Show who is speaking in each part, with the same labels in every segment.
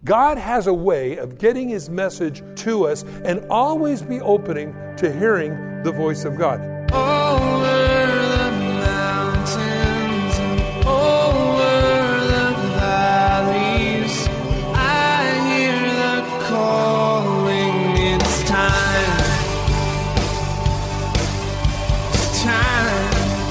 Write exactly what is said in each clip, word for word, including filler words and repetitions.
Speaker 1: God has a way of getting His message to us and always be opening to hearing the voice of God.
Speaker 2: Over the mountains and over the valleys, I hear the calling. It's time. It's time.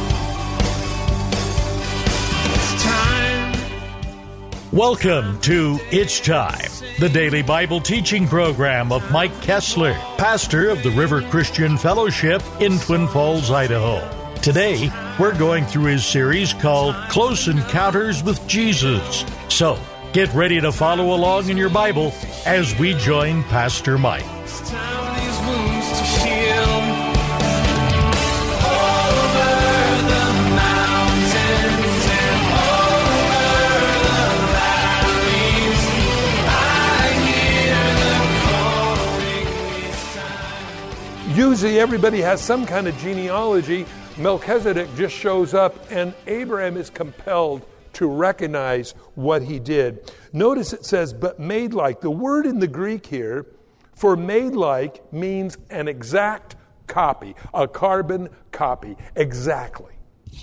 Speaker 2: It's time.
Speaker 3: Welcome to It's Time, the daily Bible teaching program of Mike Kessler, pastor of the River Christian Fellowship in Twin Falls, Idaho. Today, we're going through his series called Close Encounters with Jesus. So, get ready to follow along in your Bible as we join Pastor Mike.
Speaker 2: It's time these wounds to heal. Over the mountains and over the valleys, I hear the calling. It's time.
Speaker 1: Usually everybody has some kind of genealogy. Melchizedek just shows up and Abraham is compelled to recognize what he did. Notice it says, but made like. The word in the Greek here for made like means an exact copy, a carbon copy, exactly.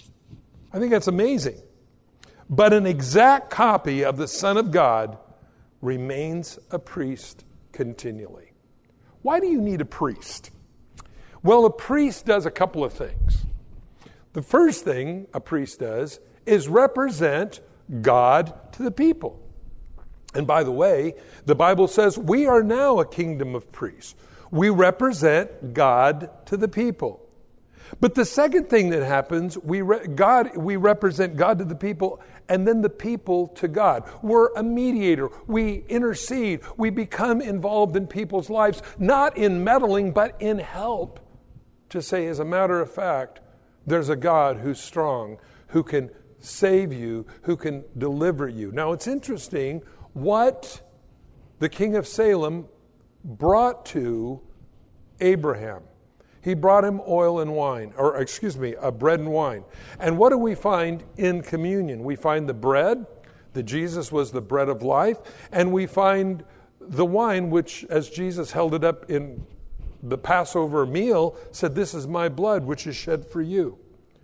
Speaker 1: I think that's amazing. But an exact copy of the Son of God remains a priest continually. Why do you need a priest? Well, a priest does a couple of things. The first thing a priest does is represent God to the people. And by the way, the Bible says we are now a kingdom of priests. We represent God to the people. But the second thing that happens, we re- God we represent God to the people and then the people to God. We're a mediator. We intercede. We become involved in people's lives, not in meddling, but in help. To say, as a matter of fact, there's a God who's strong, who can save you, who can deliver you. Now, it's interesting what the king of Salem brought to Abraham. He brought him oil and wine, or excuse me, uh, bread and wine. And what do we find in communion? We find the bread, that Jesus was the bread of life, and we find the wine, which, as Jesus held it up in the Passover meal, said, this is my blood, which is shed for you.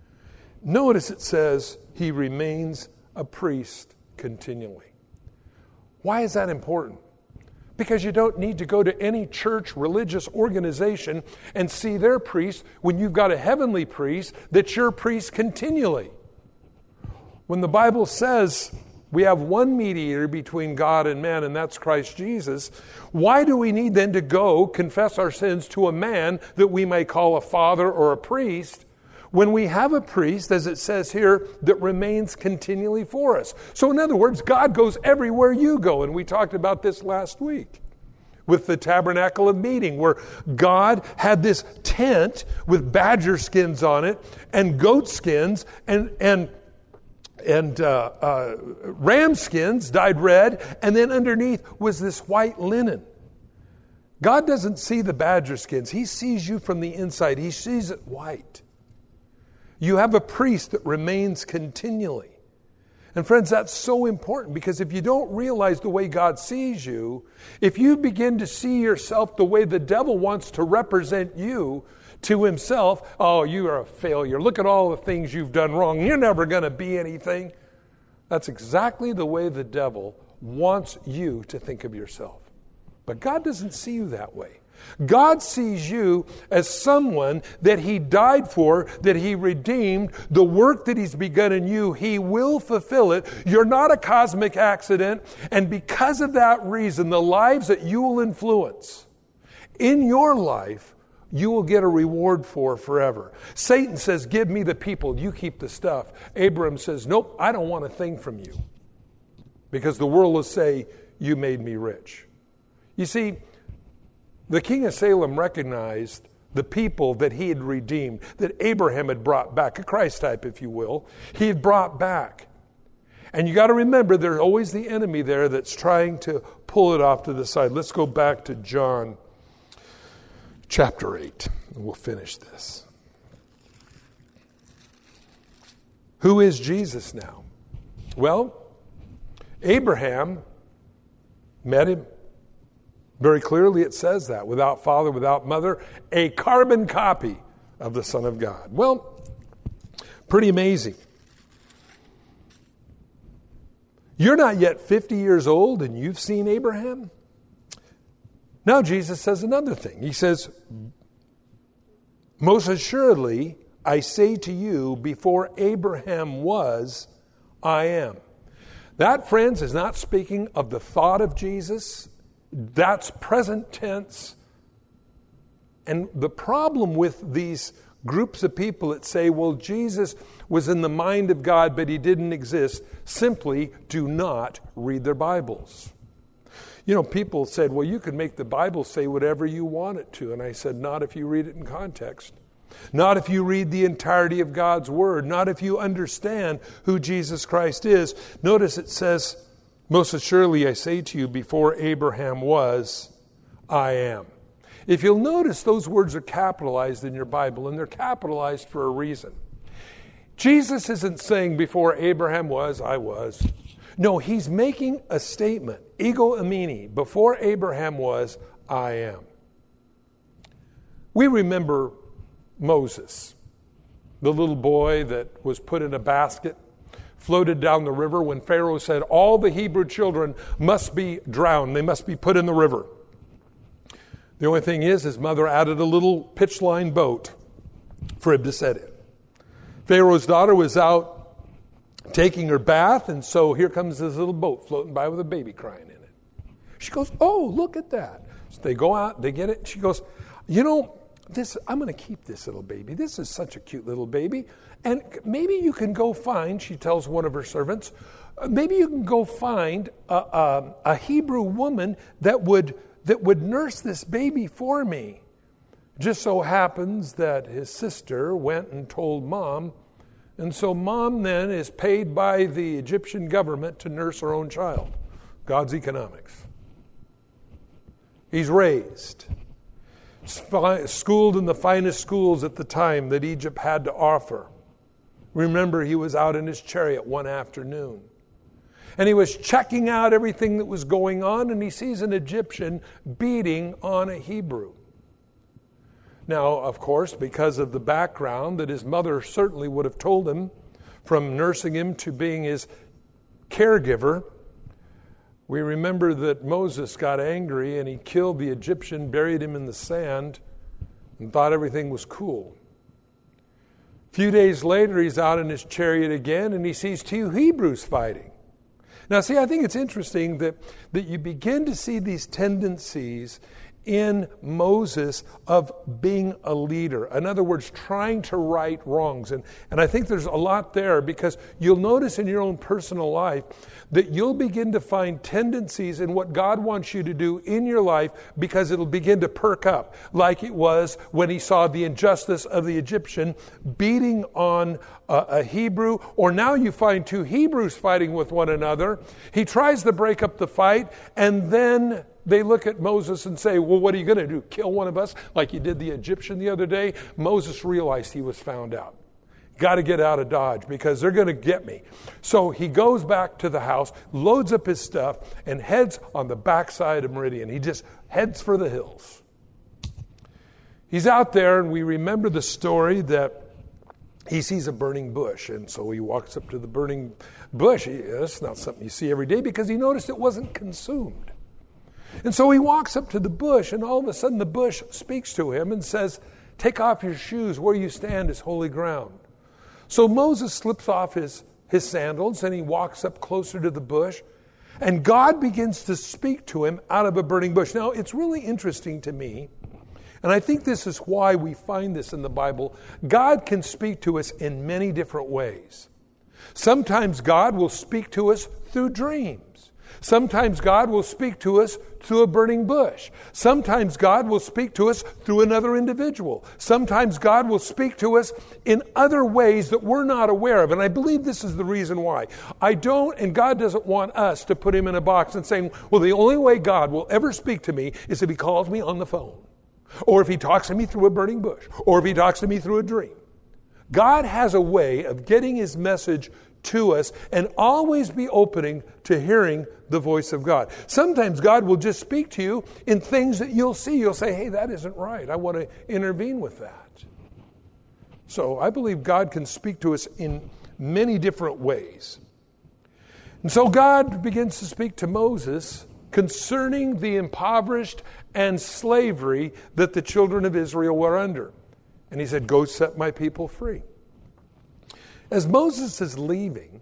Speaker 1: Notice it says, he remains a priest continually. Why is that important? Because you don't need to go to any church, religious organization and see their priest when you've got a heavenly priest that's your priest continually. When the Bible says we have one mediator between God and man, and that's Christ Jesus, why do we need then to go confess our sins to a man that we may call a father or a priest, when we have a priest, as it says here, that remains continually for us? So in other words, God goes everywhere you go. And we talked about this last week with the tabernacle of meeting, where God had this tent with badger skins on it and goat skins and, and, and uh, uh, ram skins dyed red. And then underneath was this white linen. God doesn't see the badger skins. He sees you from the inside. He sees it white. You have a priest that remains continually. And friends, that's so important, because if you don't realize the way God sees you, if you begin to see yourself the way the devil wants to represent you to himself, oh, you are a failure. Look at all the things you've done wrong. You're never going to be anything. That's exactly the way the devil wants you to think of yourself. But God doesn't see you that way. God sees you as someone that He died for, that He redeemed. The work that He's begun in you, He will fulfill it. You're not a cosmic accident. And because of that reason, the lives that you will influence in your life, you will get a reward for forever. Satan says, give me the people, you keep the stuff. Abraham says, nope, I don't want a thing from you. Because the world will say, you made me rich. You see, the king of Salem recognized the people that he had redeemed, that Abraham had brought back, a Christ type, if you will. He had brought back. And you got to remember, there's always the enemy there that's trying to pull it off to the side. Let's go back to John chapter eight, and we'll finish this. Who is Jesus now? Well, Abraham met him. Very clearly it says that. Without father, without mother, a carbon copy of the Son of God. Well, pretty amazing. You're not yet fifty years old and you've seen Abraham? Now Jesus says another thing. He says, most assuredly, I say to you, before Abraham was, I am. That, friends, is not speaking of the thought of Jesus. That's present tense. And the problem with these groups of people that say, well, Jesus was in the mind of God, but he didn't exist, simply do not read their Bibles. You know, people said, well, you can make the Bible say whatever you want it to. And I said, not if you read it in context. Not if you read the entirety of God's Word. Not if you understand who Jesus Christ is. Notice it says, most assuredly I say to you, before Abraham was, I am. If you'll notice, those words are capitalized in your Bible, and they're capitalized for a reason. Jesus isn't saying before Abraham was, I was. No, he's making a statement. Ego eimi, before Abraham was, I am. We remember Moses, the little boy that was put in a basket, floated down the river when Pharaoh said all the Hebrew children must be drowned. They must be put in the river. The only thing is, his mother added a little pitch-line boat for him to sit in. Pharaoh's daughter was out taking her bath, and so here comes this little boat floating by with a baby crying in it. She goes, oh, look at that. So they go out, they get it. She goes, you know, this I'm going to keep this little baby. This is such a cute little baby. And maybe you can go find, she tells one of her servants, maybe you can go find a, a, a Hebrew woman that would that would nurse this baby for me. Just so happens that his sister went and told Mom, and so Mom then is paid by the Egyptian government to nurse her own child. God's economics. He's raised, schooled in the finest schools at the time that Egypt had to offer. Remember, he was out in his chariot one afternoon. And he was checking out everything that was going on, and he sees an Egyptian beating on a Hebrew. Now, of course, because of the background that his mother certainly would have told him, from nursing him to being his caregiver, we remember that Moses got angry and he killed the Egyptian, buried him in the sand, and thought everything was cool. A few days later, he's out in his chariot again, and he sees two Hebrews fighting. Now, see, I think it's interesting that, that you begin to see these tendencies in Moses of being a leader. In other words, trying to right wrongs. And, and I think there's a lot there, because you'll notice in your own personal life that you'll begin to find tendencies in what God wants you to do in your life, because it'll begin to perk up, like it was when he saw the injustice of the Egyptian beating on a, a Hebrew, or now you find two Hebrews fighting with one another. He tries to break up the fight, and then they look at Moses and say, well, what are you going to do? Kill one of us like you did the Egyptian the other day? Moses realized he was found out. Got to get out of Dodge because they're going to get me. So he goes back to the house, loads up his stuff, and heads on the backside of Meridian. He just heads for the hills. He's out there, and we remember the story that he sees a burning bush, and so he walks up to the burning bush. That's not something you see every day, because he noticed it wasn't consumed. And so he walks up to the bush, and all of a sudden the bush speaks to him and says, take off your shoes, where you stand is holy ground. So Moses slips off his, his sandals, and he walks up closer to the bush, and God begins to speak to him out of a burning bush. Now, it's really interesting to me, and I think this is why we find this in the Bible. God can speak to us in many different ways. Sometimes God will speak to us through dreams. Sometimes God will speak to us through a burning bush. Sometimes God will speak to us through another individual. Sometimes God will speak to us in other ways that we're not aware of. And I believe this is the reason why. I don't, and God doesn't want us to put him in a box and saying, well, the only way God will ever speak to me is if he calls me on the phone, or if he talks to me through a burning bush, or if he talks to me through a dream. God has a way of getting his message to us and always be opening to hearing the voice of God. Sometimes God will just speak to you in things that you'll see. You'll say, hey, that isn't right. I want to intervene with that. So I believe God can speak to us in many different ways. And so God begins to speak to Moses concerning the impoverished and slavery that the children of Israel were under. And he said, go set my people free. As Moses is leaving,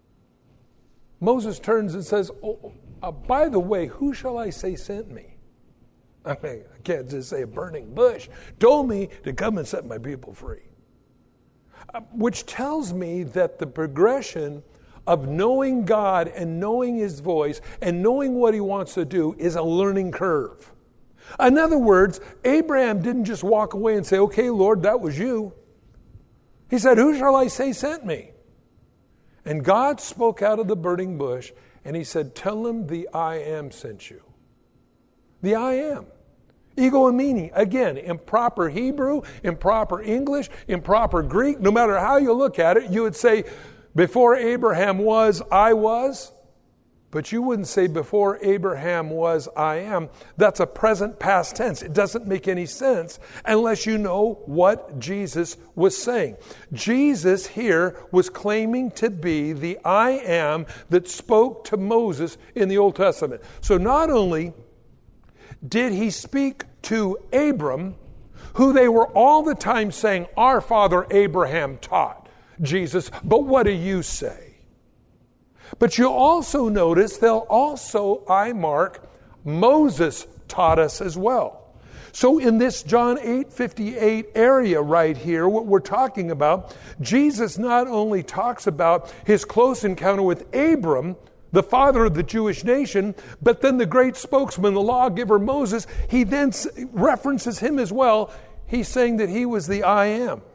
Speaker 1: Moses turns and says, oh, uh, by the way, who shall I say sent me? I mean, I can't just say a burning bush told me to come and set my people free. Uh, which tells me that the progression of knowing God and knowing His voice and knowing what He wants to do is a learning curve. In other words, Abraham didn't just walk away and say, okay, Lord, that was you. He said, who shall I say sent me? And God spoke out of the burning bush and He said, tell him the I am sent you. The I am. Ego eimi. Again, improper Hebrew, improper English, improper Greek. No matter how you look at it, you would say, before Abraham was, I was. But you wouldn't say before Abraham was, I am. That's a present past tense. It doesn't make any sense unless you know what Jesus was saying. Jesus here was claiming to be the I am that spoke to Moses in the Old Testament. So not only did He speak to Abram, who they were all the time saying, our father Abraham taught Jesus, but what do you say? But you also notice they'll also, I mark, Moses taught us as well. So in this John eight fifty-eight area right here, what we're talking about, Jesus not only talks about His close encounter with Abram, the father of the Jewish nation, but then the great spokesman, the lawgiver Moses, he then references him as well. He's saying that he was the I am.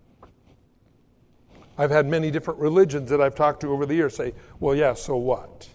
Speaker 1: I've had many different religions that I've talked to over the years say, well, yeah, so what?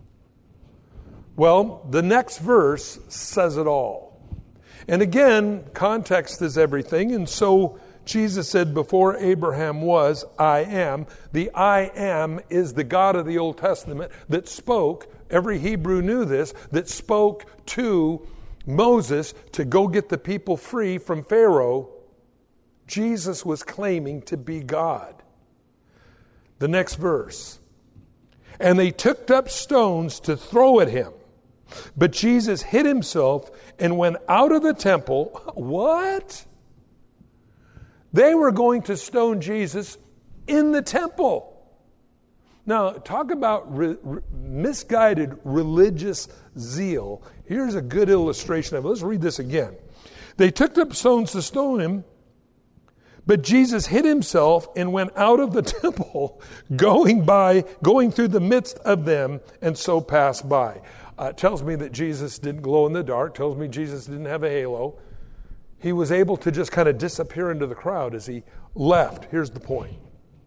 Speaker 1: Well, the next verse says it all. And again, context is everything. And so Jesus said, before Abraham was, I am. The I am is the God of the Old Testament that spoke, every Hebrew knew this, that spoke to Moses to go get the people free from Pharaoh. Jesus was claiming to be God. The next verse. And they took up stones to throw at him. But Jesus hid himself and went out of the temple. What? They were going to stone Jesus in the temple. Now, talk about re- re- misguided religious zeal. Here's a good illustration of it. Let's read this again. They took up stones to stone him. But Jesus hid himself and went out of the temple, going by, going through the midst of them, and so passed by. Uh, it tells me that Jesus didn't glow in the dark. Tells me Jesus didn't have a halo. He was able to just kind of disappear into the crowd as He left. Here's the point.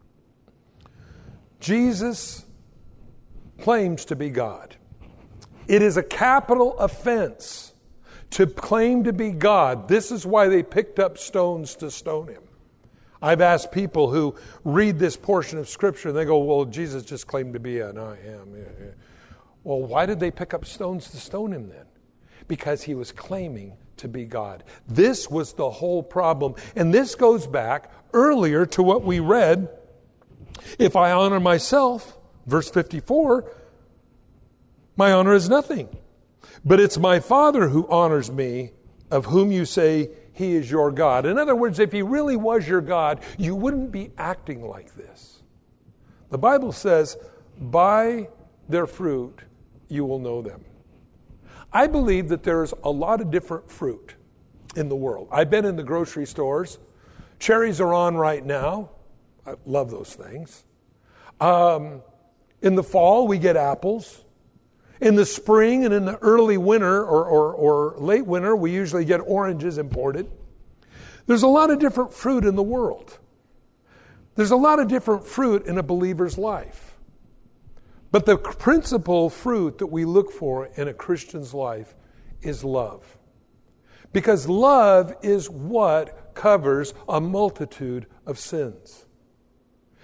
Speaker 1: Jesus claims to be God. It is a capital offense to claim to be God. This is why they picked up stones to stone Him. I've asked people who read this portion of Scripture and they go, well, Jesus just claimed to be an I am. Yeah, yeah. Well, why did they pick up stones to stone Him then? Because He was claiming to be God. This was the whole problem. And this goes back earlier to what we read. If I honor myself, verse fifty-four, my honor is nothing. But it's my Father who honors me, of whom you say He is your God. In other words, if He really was your God, you wouldn't be acting like this. The Bible says, by their fruit you will know them. I believe that there's a lot of different fruit in the world. I've been in the grocery stores. Cherries are on right now. I love those things. Um, in the fall, we get apples. In the spring and in the early winter or, or, or late winter, we usually get oranges imported. There's a lot of different fruit in the world. There's a lot of different fruit in a believer's life. But the principal fruit that we look for in a Christian's life is love. Because love is what covers a multitude of sins.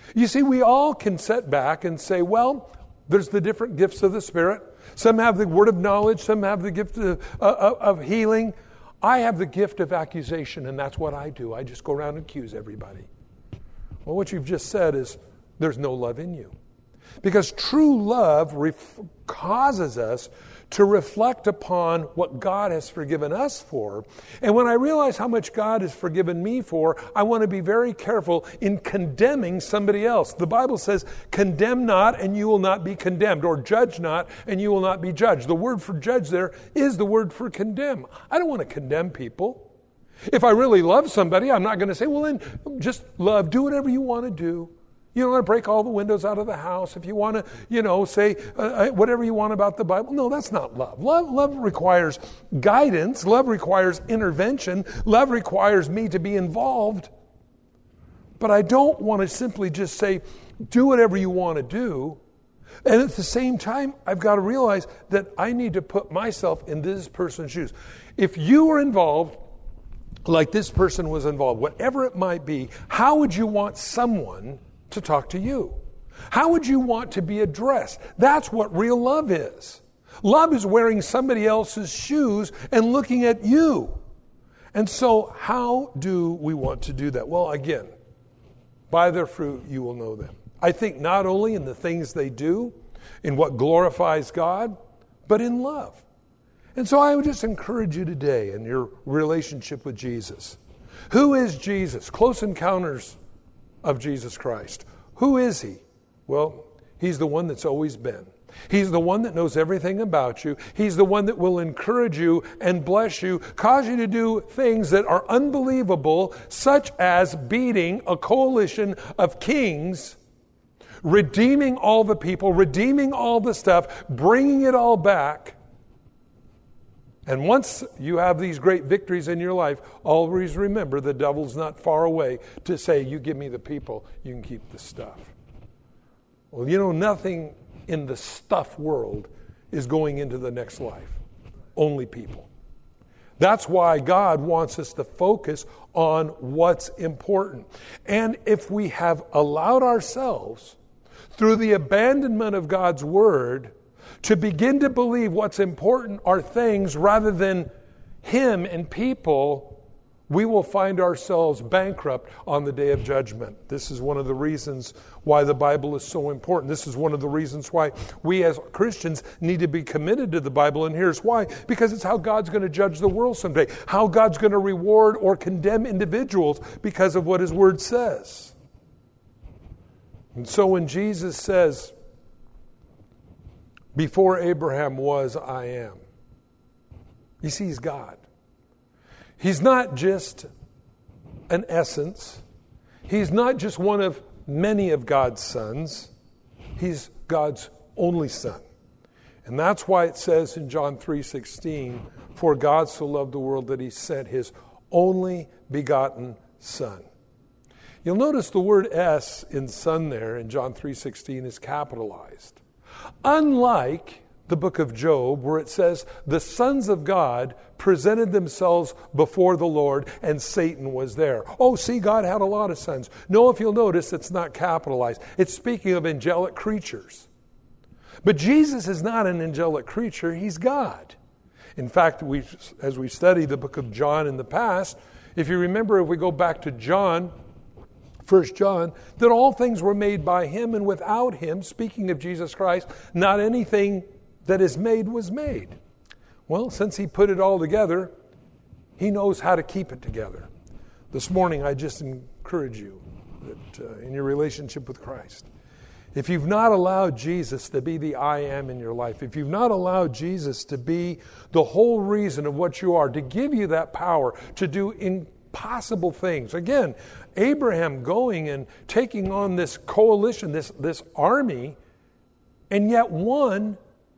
Speaker 1: You see, we all can sit back and say, well, there's the different gifts of the Spirit. Some have the word of knowledge. Some have the gift of, uh, of healing. I have the gift of accusation, and that's what I do. I just go around and accuse everybody. Well, what you've just said is there's no love in you. Because true love ref- causes us to reflect upon what God has forgiven us for. And when I realize how much God has forgiven me for, I want to be very careful in condemning somebody else. The Bible says, condemn not and you will not be condemned, or judge not and you will not be judged. The word for judge there is the word for condemn. I don't want to condemn people. If I really love somebody, I'm not going to say, well, then just love, do whatever you want to do. You don't want to break all the windows out of the house. If you want to, you know, say uh, whatever you want about the Bible. No, that's not love. Love, love requires guidance. Love requires intervention. Love requires me to be involved. But I don't want to simply just say, do whatever you want to do. And at the same time, I've got to realize that I need to put myself in this person's shoes. If you were involved, like this person was involved, whatever it might be, how would you want someone to talk to you? How would you want to be addressed? That's what real love is. Love is wearing somebody else's shoes and looking at you. And so how do we want to do that? Well, again, by their fruit you will know them. I think not only in the things they do, in what glorifies God, but in love. And so I would just encourage you today in your relationship with Jesus. Who is Jesus? Close Encounters of Jesus Christ. Who is he? Well, he's the one that's always been. He's the one that knows everything about you. He's the one that will encourage you and bless you, cause you to do things that are unbelievable, such as beating a coalition of kings, redeeming all the people, redeeming all the stuff, bringing it all back. And once you have these great victories in your life, always remember the devil's not far away to say, you give me the people, you can keep the stuff. Well, you know, nothing in the stuff world is going into the next life. Only people. That's why God wants us to focus on what's important. And if we have allowed ourselves, through the abandonment of God's word, to begin to believe what's important are things rather than him and people, we will find ourselves bankrupt on the day of judgment. This is one of the reasons why the Bible is so important. This is one of the reasons why we as Christians need to be committed to the Bible. And here's why. Because it's how God's going to judge the world someday. How God's going to reward or condemn individuals because of what his word says. And so when Jesus says, before Abraham was, I am. You see, he's God. He's not just an essence. He's not just one of many of God's sons. He's God's only son. And that's why it says in John three sixteen, for God so loved the world that he sent his only begotten son. You'll notice the word S in son there in John three sixteen is capitalized. Unlike the book of Job, where it says the sons of God presented themselves before the Lord and Satan was there. Oh, see, God had a lot of sons. No, if you'll notice, it's not capitalized. It's speaking of angelic creatures. But Jesus is not an angelic creature. He's God. In fact, we, as we studied the book of John in the past, if you remember, if we go back to John, First John, that all things were made by him, and without him, speaking of Jesus Christ, not anything that is made was made. Well, since he put it all together, he knows how to keep it together. This morning, I just encourage you that uh, in your relationship with Christ, if you've not allowed Jesus to be the I am in your life, if you've not allowed Jesus to be the whole reason of what you are, to give you that power to do impossible things. Again, Abraham going and taking on this coalition, this, this army, and yet one,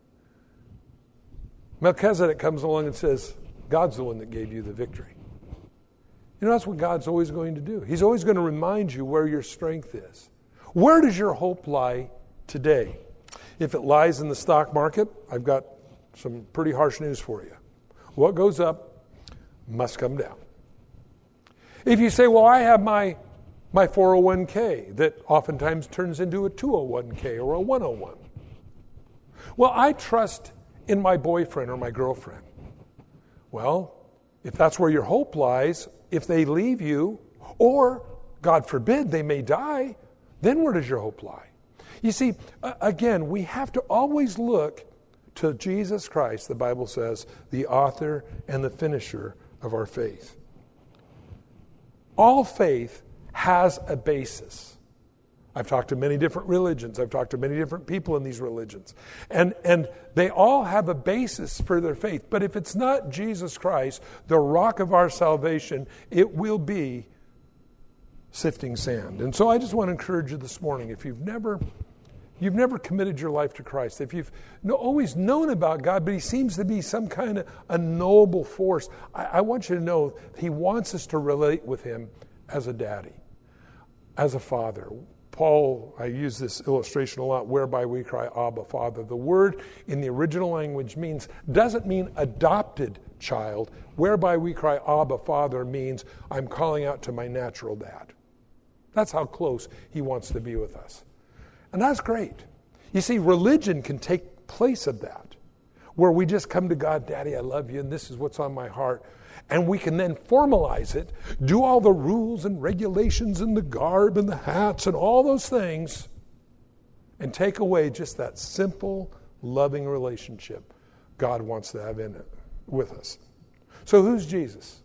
Speaker 1: Melchizedek comes along and says, God's the one that gave you the victory. You know, that's what God's always going to do. He's always going to remind you where your strength is. Where does your hope lie today? If it lies in the stock market, I've got some pretty harsh news for you. What goes up must come down. If you say, well, I have my my four oh one k that oftentimes turns into a two oh one k or a one oh one. Well, I trust in my boyfriend or my girlfriend. Well, if that's where your hope lies, if they leave you, or, God forbid, they may die, then where does your hope lie? You see, again, we have to always look to Jesus Christ, the Bible says, the author and the finisher of our faith. All faith has a basis. I've talked to many different religions. I've talked to many different people in these religions. And, and they all have a basis for their faith. But if it's not Jesus Christ, the rock of our salvation, it will be sifting sand. And so I just want to encourage you this morning, if you've never you've never committed your life to Christ, if you've no, always known about God, but he seems to be some kind of unknowable force, I, I want you to know he wants us to relate with him as a daddy, as a father. Paul, I use this illustration a lot, whereby we cry, Abba, Father. The word in the original language means, doesn't mean adopted child. Whereby we cry, Abba, Father means I'm calling out to my natural dad. That's how close he wants to be with us. And that's great. You see, religion can take place of that, where we just come to God, Daddy, I love you, and this is what's on my heart. And we can then formalize it, do all the rules and regulations and the garb and the hats and all those things, and take away just that simple, loving relationship God wants to have in it with us. So who's Jesus?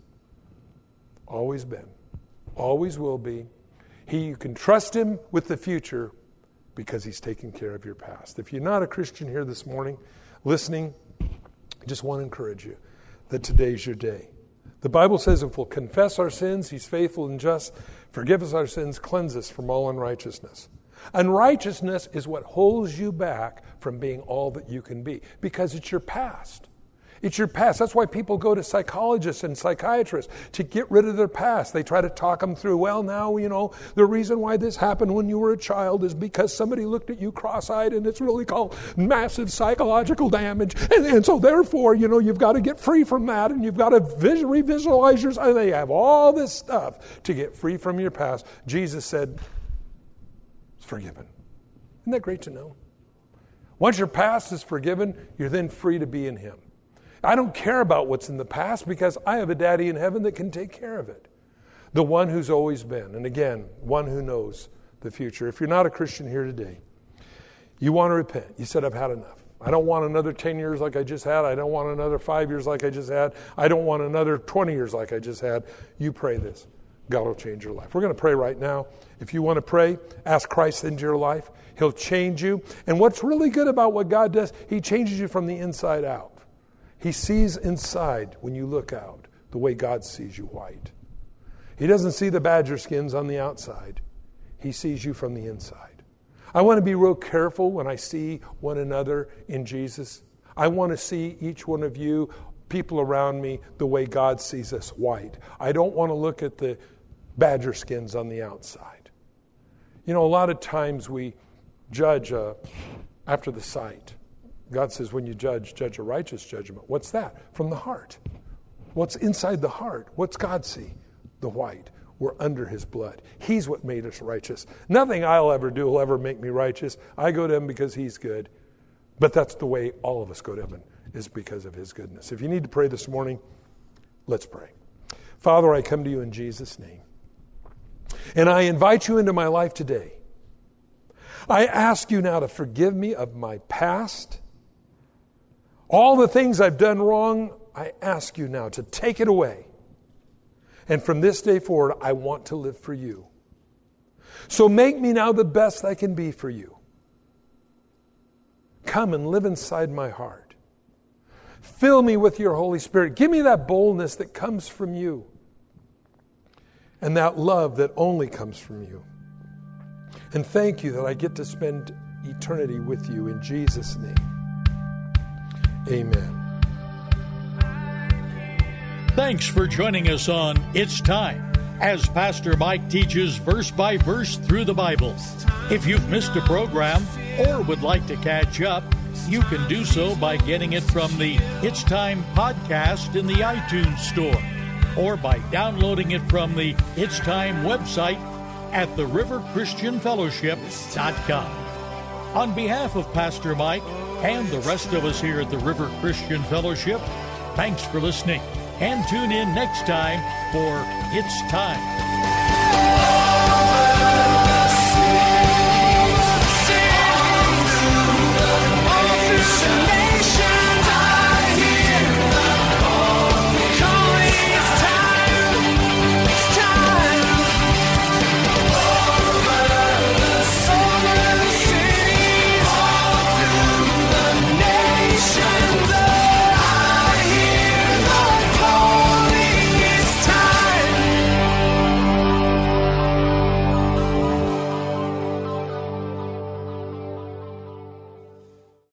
Speaker 1: Always been. Always will be. He, you can trust him with the future because he's taking care of your past. If you're not a Christian here this morning, listening, I just want to encourage you that today's your day. The Bible says if we'll confess our sins, he's faithful and just, forgive us our sins, cleanse us from all unrighteousness. Unrighteousness is what holds you back from being all that you can be, because it's your past. It's your past. That's why people go to psychologists and psychiatrists to get rid of their past. They try to talk them through, well, now, you know, the reason why this happened when you were a child is because somebody looked at you cross-eyed, and it's really called massive psychological damage. And, and so therefore, you know, you've got to get free from that, and you've got to vis- revisualize yourself. And they have all this stuff to get free from your past. Jesus said, it's forgiven. Isn't that great to know? Once your past is forgiven, you're then free to be in him. I don't care about what's in the past because I have a daddy in heaven that can take care of it. The one who's always been. And again, one who knows the future. If you're not a Christian here today, you want to repent. You said, I've had enough. I don't want another ten years like I just had. I don't want another five years like I just had. I don't want another twenty years like I just had. You pray this. God will change your life. We're going to pray right now. If you want to pray, ask Christ into your life. He'll change you. And what's really good about what God does, he changes you from the inside out. He sees inside when you look out the way God sees you white. He doesn't see the badger skins on the outside. He sees you from the inside. I want to be real careful when I see one another in Jesus. I want to see each one of you, people around me, the way God sees us white. I don't want to look at the badger skins on the outside. You know, a lot of times we judge uh, after the sight. God says when you judge, judge a righteous judgment. What's that? From the heart. What's inside the heart? What's God see? The white. We're under his blood. He's what made us righteous. Nothing I'll ever do will ever make me righteous. I go to him because he's good. But that's the way all of us go to heaven, is because of his goodness. If you need to pray this morning, let's pray. Father, I come to you in Jesus' name. And I invite you into my life today. I ask you now to forgive me of my past. All the things I've done wrong, I ask you now to take it away. And from this day forward, I want to live for you. So make me now the best I can be for you. Come and live inside my heart. Fill me with your Holy Spirit. Give me that boldness that comes from you. And that love that only comes from you. And thank you that I get to spend eternity with you in Jesus' name. Amen.
Speaker 3: Thanks for joining us on It's Time, as Pastor Mike teaches verse by verse through the Bible. If you've missed a program or would like to catch up, you can do so by getting it from the It's Time podcast in the iTunes store, or by downloading it from the It's Time website at the river christian fellowship dot com. On behalf of Pastor Mike and the rest of us here at the River Christian Fellowship, thanks for listening, and tune in next time for It's Time.